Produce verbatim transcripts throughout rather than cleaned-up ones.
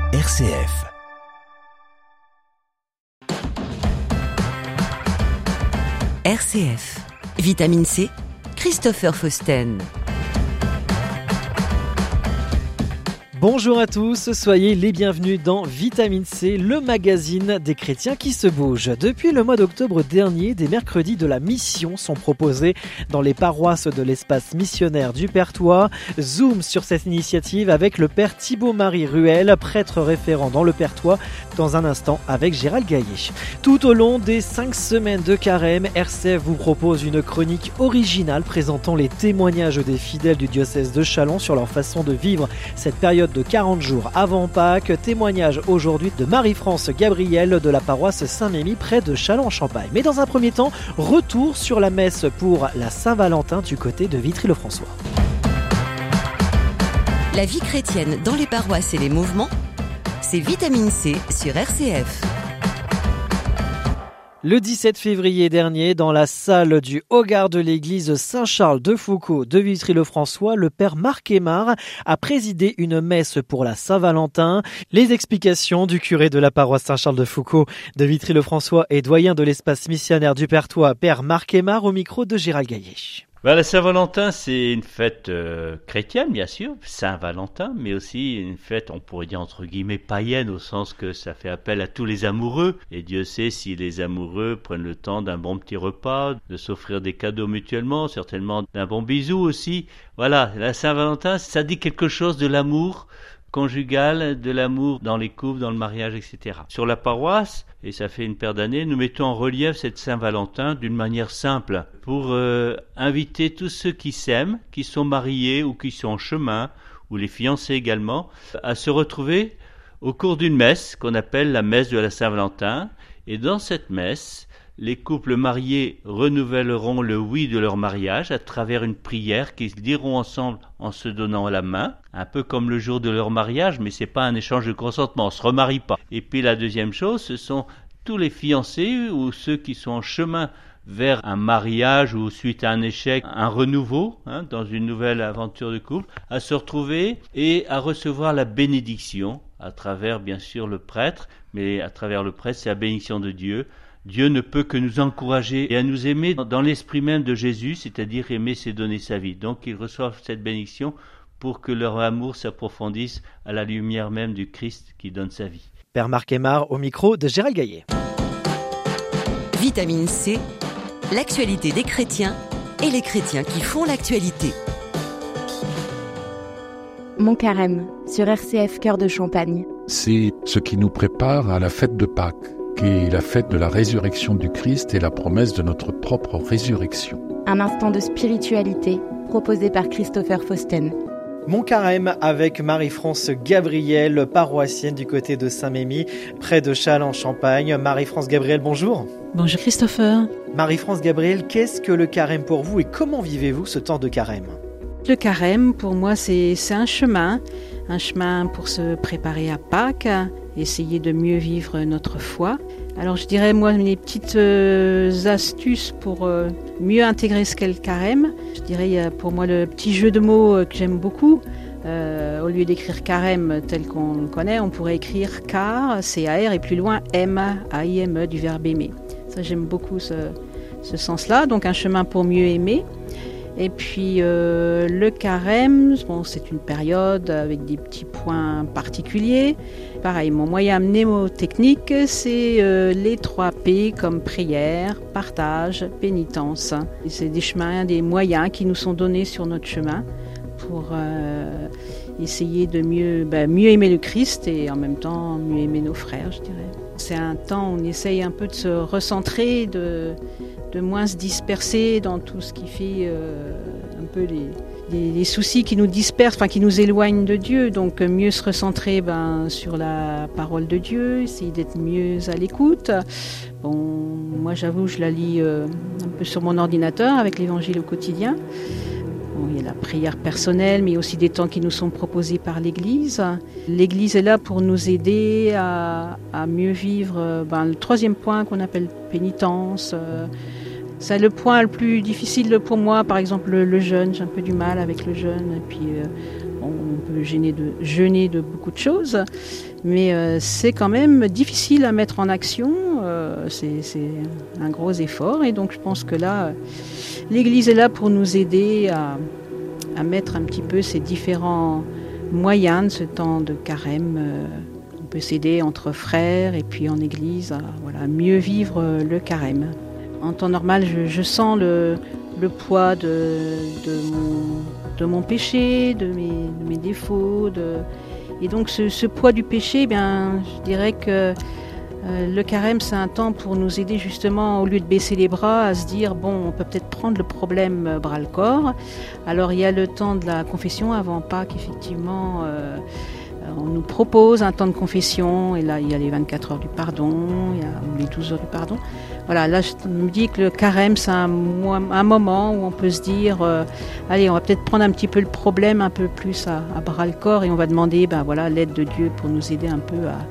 R C F. R C F. Vitamine C, Christopher Fausten. Bonjour à tous, soyez les bienvenus dans Vitamine C, le magazine des chrétiens qui se bougent. Depuis le mois d'octobre dernier, des mercredis de la mission sont proposés dans les paroisses de l'espace missionnaire du Perthois. Zoom sur cette initiative avec le père Thibaut-Marie Ruel, prêtre référent dans le Perthois, dans un instant avec Gérald Gaillet. Tout au long des cinq semaines de carême, R C F vous propose une chronique originale présentant les témoignages des fidèles du diocèse de Châlons sur leur façon de vivre cette période de quarante jours avant Pâques. Témoignage aujourd'hui de Marie-France Gabriel de la paroisse Saint-Mémy près de Châlons-en-Champagne. Mais dans un premier temps, retour sur la messe pour la Saint-Valentin du côté de Vitry-le-François. La vie chrétienne dans les paroisses et les mouvements, c'est Vitamine C sur R C F. Le dix-sept février dernier, dans la salle du Hogar de l'église Saint-Charles de Foucauld de Vitry-le-François, le père Marc Aymar a présidé une messe pour la Saint-Valentin. Les explications du curé de la paroisse Saint-Charles de Foucauld de Vitry-le-François et doyen de l'espace missionnaire du Perthois, père Marc Aymar, au micro de Gérald Gaillet. Ben, la Saint-Valentin, c'est une fête euh, chrétienne, bien sûr, Saint-Valentin, mais aussi une fête, on pourrait dire entre guillemets, païenne, au sens que ça fait appel à tous les amoureux. Et Dieu sait si les amoureux prennent le temps d'un bon petit repas, de s'offrir des cadeaux mutuellement, certainement d'un bon bisou aussi. Voilà, la Saint-Valentin, ça dit quelque chose de l'amour conjugal, de l'amour dans les couples, dans le mariage, et cetera. Sur la paroisse, et ça fait une paire d'années, nous mettons en relief cette Saint-Valentin d'une manière simple pour euh, inviter tous ceux qui s'aiment, qui sont mariés ou qui sont en chemin, ou les fiancés également, à se retrouver au cours d'une messe qu'on appelle la messe de la Saint-Valentin. Et dans cette messe, les couples mariés renouvelleront le oui de leur mariage à travers une prière qu'ils diront ensemble en se donnant la main, un peu comme le jour de leur mariage, mais c'est pas un échange de consentement, on se remarie pas. Et puis la deuxième chose, ce sont tous les fiancés ou ceux qui sont en chemin vers un mariage ou suite à un échec, un renouveau, hein, dans une nouvelle aventure de couple, à se retrouver et à recevoir la bénédiction à travers bien sûr le prêtre, mais à travers le prêtre c'est la bénédiction de Dieu. Dieu ne peut que nous encourager et à nous aimer dans l'esprit même de Jésus, c'est-à-dire aimer, c'est donner sa vie. Donc ils reçoivent cette bénédiction pour que leur amour s'approfondisse à la lumière même du Christ qui donne sa vie. Père Marc Aymar au micro de Gérald Gaillet. Vitamine C, l'actualité des chrétiens et les chrétiens qui font l'actualité. Mon carême, sur R C F Cœur de Champagne. C'est ce qui nous prépare à la fête de Pâques, qui est la fête de la résurrection du Christ et la promesse de notre propre résurrection. Un instant de spiritualité proposé par Christopher Fausten. Mon carême avec Marie-France Gabriel, paroissienne du côté de Saint-Mémy, près de Châlons-en-Champagne. Marie-France Gabriel, bonjour. Bonjour Christopher. Marie-France Gabriel, qu'est-ce que le carême pour vous et comment vivez-vous ce temps de carême ? Le carême, pour moi, c'est, c'est un chemin, un chemin pour se préparer à Pâques, essayer de mieux vivre notre foi. Alors je dirais, moi, mes petites euh, astuces pour euh, mieux intégrer ce qu'est le carême. Je dirais, il y a pour moi le petit jeu de mots euh, que j'aime beaucoup. Euh, au lieu d'écrire carême tel qu'on le connaît, on pourrait écrire car, C A R, et plus loin M, A I M E, du verbe aimer. Ça, j'aime beaucoup ce, ce sens-là. Donc un chemin pour mieux aimer. Et puis euh, le carême, bon, c'est une période avec des petits points particuliers. Pareil, mon moyen mnémotechnique, c'est euh, les trois P comme prière, partage, pénitence. Et c'est des chemins, des moyens qui nous sont donnés sur notre chemin pour euh, essayer de mieux, ben, mieux aimer le Christ et en même temps mieux aimer nos frères, je dirais. C'est un temps où on essaye un peu de se recentrer, de... de moins se disperser dans tout ce qui fait euh, un peu les, les, les soucis qui nous dispersent, enfin qui nous éloignent de Dieu. Donc mieux se recentrer ben, sur la parole de Dieu, essayer d'être mieux à l'écoute. Bon, moi j'avoue, je la lis euh, un peu sur mon ordinateur avec l'Évangile au quotidien. Bon, il y a la prière personnelle, mais il y a aussi des temps qui nous sont proposés par l'Église. L'Église est là pour nous aider à, à mieux vivre ben, le troisième point qu'on appelle pénitence. Euh, c'est le point le plus difficile pour moi, par exemple le, le jeûne. J'ai un peu du mal avec le jeûne. Et puis, euh, Bon, on peut jeûner de, jeûner de beaucoup de choses, mais euh, c'est quand même difficile à mettre en action. Euh, c'est, c'est un gros effort, et donc je pense que là, l'Église est là pour nous aider à, à mettre un petit peu ces différents moyens de ce temps de carême. Euh, on peut s'aider entre frères et puis en Église à voilà, mieux vivre le carême. En temps normal, je, je sens le, le poids de, de, mon, de mon péché, de mes, de mes défauts. De... Et donc ce, ce poids du péché, eh bien, je dirais que euh, le carême, c'est un temps pour nous aider justement, au lieu de baisser les bras, à se dire, bon, on peut peut-être prendre le problème bras-le-corps. Alors il y a le temps de la confession avant Pâques, effectivement. Euh, On nous propose un temps de confession, et là il y a les vingt-quatre heures du pardon, il y a les douze heures du pardon. Voilà, là je me dis que le carême c'est un, un moment où on peut se dire, euh, allez, on va peut-être prendre un petit peu le problème un peu plus à, à bras le corps, et on va demander ben, voilà, l'aide de Dieu pour nous aider un peu à,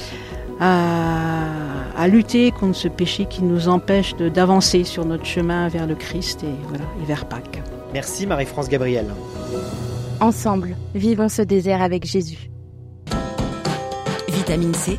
à, à lutter contre ce péché qui nous empêche de, d'avancer sur notre chemin vers le Christ et, voilà, et vers Pâques. Merci Marie-France Gabriel. Ensemble, vivons ce désert avec Jésus. Vitamine C,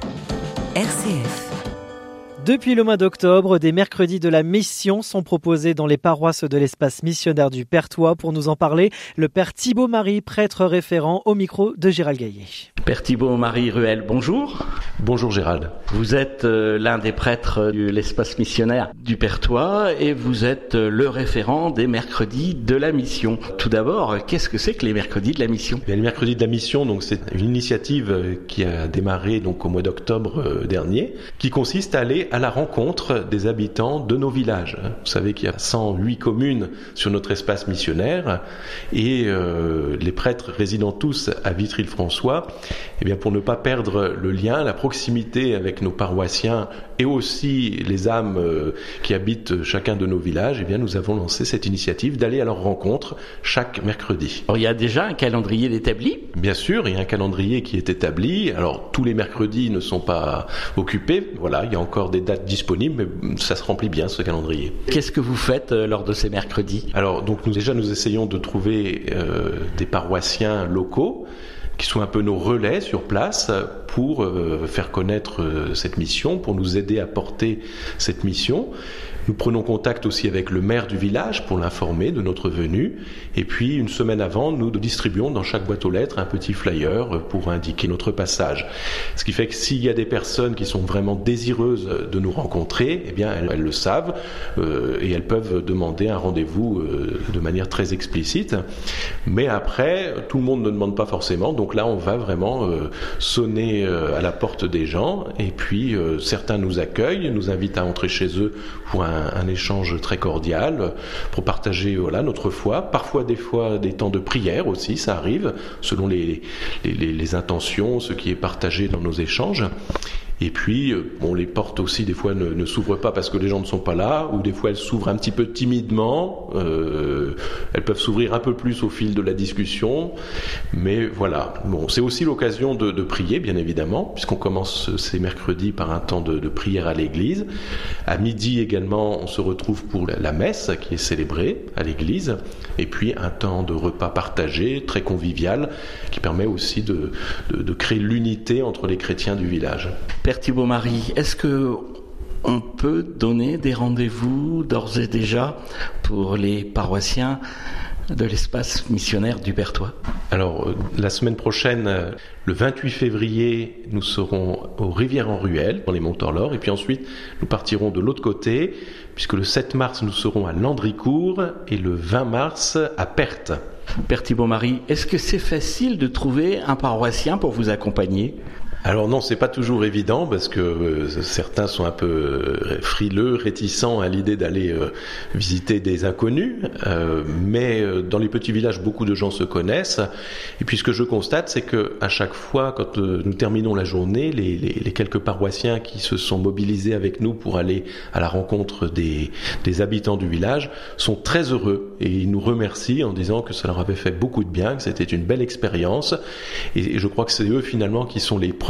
R C F. Depuis le mois d'octobre, des mercredis de la mission sont proposés dans les paroisses de l'espace missionnaire du Perthois. Pour nous en parler, le père Thibaut-Marie, prêtre référent, au micro de Gérald Gaillet. Père Thibaut-Marie Ruel, bonjour. Bonjour Gérald. Vous êtes euh, l'un des prêtres de l'espace missionnaire du Perthois et vous êtes euh, le référent des mercredis de la mission. Tout d'abord, qu'est-ce que c'est que les mercredis de la mission ? Bien, les mercredis de la mission, donc c'est une initiative qui a démarré donc au mois d'octobre euh, dernier, qui consiste à aller à la rencontre des habitants de nos villages. Vous savez qu'il y a cent huit communes sur notre espace missionnaire et euh, les prêtres résidant tous à Vitry-le-François, eh bien pour ne pas perdre le lien, la proximité avec nos paroissiens et aussi les âmes euh, qui habitent chacun de nos villages, eh bien nous avons lancé cette initiative d'aller à leur rencontre chaque mercredi. Alors, il y a déjà un calendrier établi ? Bien sûr, il y a un calendrier qui est établi. Alors tous les mercredis ne sont pas occupés. Voilà, il y a encore des dates disponibles, mais ça se remplit bien ce calendrier. Qu'est-ce que vous faites euh, lors de ces mercredis ? Alors donc nous déjà nous essayons de trouver euh, des paroissiens locaux qui sont un peu nos relais sur place pour euh, faire connaître euh, cette mission, pour nous aider à porter cette mission. Nous prenons contact aussi avec le maire du village pour l'informer de notre venue. Et puis, une semaine avant, nous distribuons dans chaque boîte aux lettres un petit flyer pour indiquer notre passage. Ce qui fait que s'il y a des personnes qui sont vraiment désireuses de nous rencontrer, eh bien, elles, elles le savent euh, et elles peuvent demander un rendez-vous euh, de manière très explicite. Mais après, tout le monde ne demande pas forcément. Donc là, on va vraiment euh, sonner euh, à la porte des gens. Et puis, euh, certains nous accueillent, nous invitent à entrer chez eux pour un Un, un échange très cordial pour partager voilà, notre foi, parfois des fois des temps de prière aussi, ça arrive, selon les, les, les, les intentions, ce qui est partagé dans nos échanges. Et puis, bon, les portes aussi, des fois, ne, ne s'ouvrent pas parce que les gens ne sont pas là, ou des fois, elles s'ouvrent un petit peu timidement. Euh, elles peuvent s'ouvrir un peu plus au fil de la discussion. Mais voilà. Bon, c'est aussi l'occasion de, de prier, bien évidemment, puisqu'on commence ces mercredis par un temps de, de prière à l'église. À midi également, on se retrouve pour la, la messe qui est célébrée à l'église. Et puis, un temps de repas partagé, très convivial, qui permet aussi de, de, de créer l'unité entre les chrétiens du village. Père Thibaut-Marie, est-ce que on peut donner des rendez-vous d'ores et déjà pour les paroissiens de l'espace missionnaire du Perthois ? Alors, la semaine prochaine, le vingt-huit février, nous serons aux Rivières-en-Ruelle, dans les Monts-Torlor, et puis ensuite, nous partirons de l'autre côté, puisque le sept mars, nous serons à Landricourt, et le vingt mars, à Perthes. Père Thibaut-Marie, est-ce que c'est facile de trouver un paroissien pour vous accompagner ? Alors non, c'est pas toujours évident parce que euh, certains sont un peu euh, frileux, réticents à l'idée d'aller euh, visiter des inconnus, euh, mais euh, dans les petits villages, beaucoup de gens se connaissent. Et puis ce que je constate, c'est que à chaque fois, quand euh, nous terminons la journée, les, les, les quelques paroissiens qui se sont mobilisés avec nous pour aller à la rencontre des, des habitants du village sont très heureux et ils nous remercient en disant que ça leur avait fait beaucoup de bien, que c'était une belle expérience. Et, et je crois que c'est eux finalement qui sont les premiers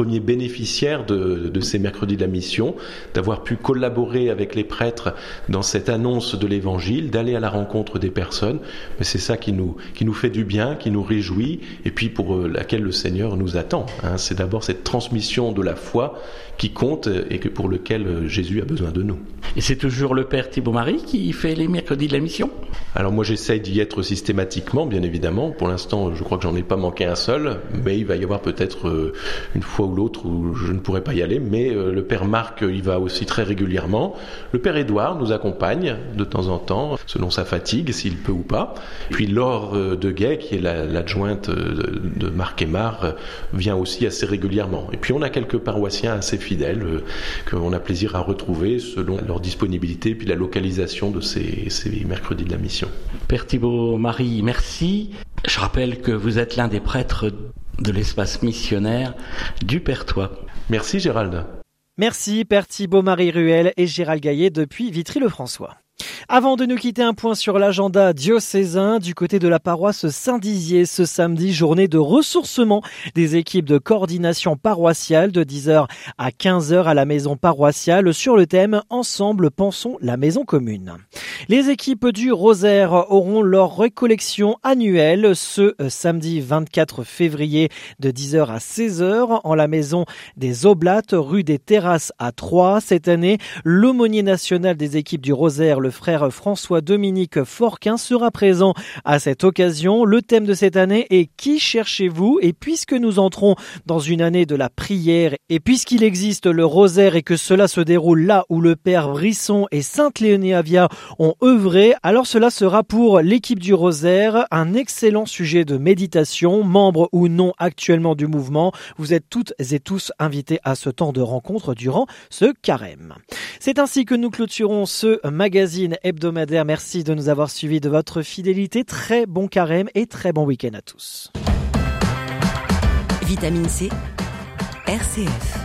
premiers bénéficiaires de, de ces mercredis de la mission, d'avoir pu collaborer avec les prêtres dans cette annonce de l'évangile, d'aller à la rencontre des personnes. Mais c'est ça qui nous, qui nous fait du bien, qui nous réjouit, et puis pour laquelle le Seigneur nous attend. Hein. C'est d'abord cette transmission de la foi qui compte et que pour lequel Jésus a besoin de nous. Et c'est toujours le Père Thibaut-Marie qui fait les mercredis de la mission ? Alors moi j'essaye d'y être systématiquement, bien évidemment. Pour l'instant, je crois que j'en ai pas manqué un seul, mais il va y avoir peut-être une fois ou l'autre où je ne pourrai pas y aller. Mais le Père Marc y va aussi très régulièrement. Le Père Édouard nous accompagne de temps en temps, selon sa fatigue, s'il peut ou pas. Puis Laure Deguet, qui est la, l'adjointe de Marc Aymar, vient aussi assez régulièrement. Et puis on a quelques paroissiens assez fidèles euh, qu'on a plaisir à retrouver selon leur disponibilité puis la localisation de ces, ces mercredis de la mission. Père Thibaut-Marie, merci. Je rappelle que vous êtes l'un des prêtres de l'espace missionnaire du Perthois. Merci Gérald. Merci Père Thibaut-Marie Ruel et Gérald Gaillet depuis Vitry-le-François. Avant de nous quitter, un point sur l'agenda diocésain du côté de la paroisse Saint-Dizier. Ce samedi, journée de ressourcement des équipes de coordination paroissiale de dix heures à quinze heures à la maison paroissiale sur le thème « Ensemble, pensons la maison commune ». Les équipes du Rosaire auront leur récollection annuelle ce samedi vingt-quatre février de dix heures à seize heures en la maison des Oblates, rue des Terrasses à Troyes. Cette année, l'aumônier national des équipes du Rosaire, le frère François-Dominique Forquin, sera présent à cette occasion. Le thème de cette année est « Qui cherchez-vous ?» Et puisque nous entrons dans une année de la prière et puisqu'il existe le Rosaire et que cela se déroule là où le Père Brisson et Sainte Léonie Avia ont œuvré, alors cela sera pour l'équipe du Rosaire un excellent sujet de méditation, membre ou non actuellement du mouvement. Vous êtes toutes et tous invités à ce temps de rencontre durant ce carême. C'est ainsi que nous clôturons ce magazine hebdomadaire. Merci de nous avoir suivis, de votre fidélité. Très bon carême et très bon week-end à tous. Vitamine C, R C F.